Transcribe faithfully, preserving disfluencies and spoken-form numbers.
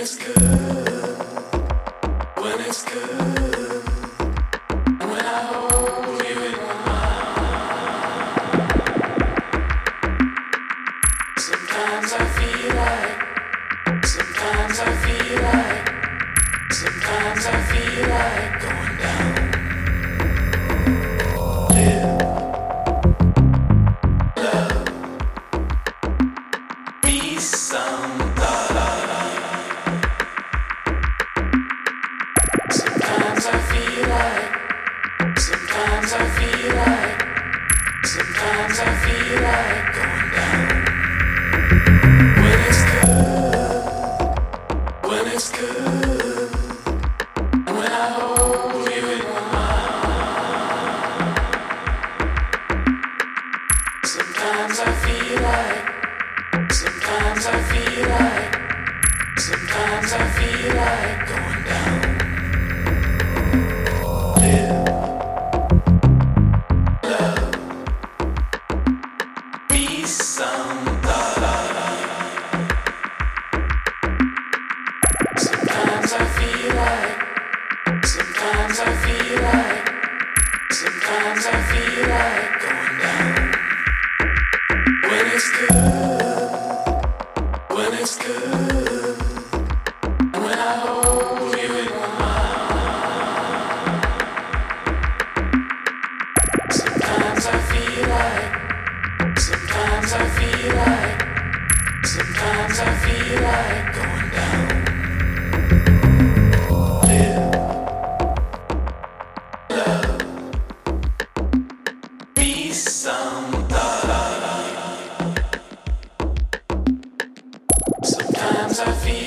it's good, when it's good, and when I hold you in my arms. Sometimes I feel like, sometimes I feel like, sometimes I feel like going down. Sometimes I feel like, sometimes I feel like, sometimes I feel like going down. When it's good, when it's good, and when I hold you in my arms. Sometimes I feel like, sometimes I feel like, sometimes I feel like going down. Sometimes I feel like, sometimes I feel like, sometimes I feel like going down. When it's good, when it's good, and when I hold you in my arms. Sometimes I feel like, sometimes I feel like, sometimes I feel like going down. Sometimes I feel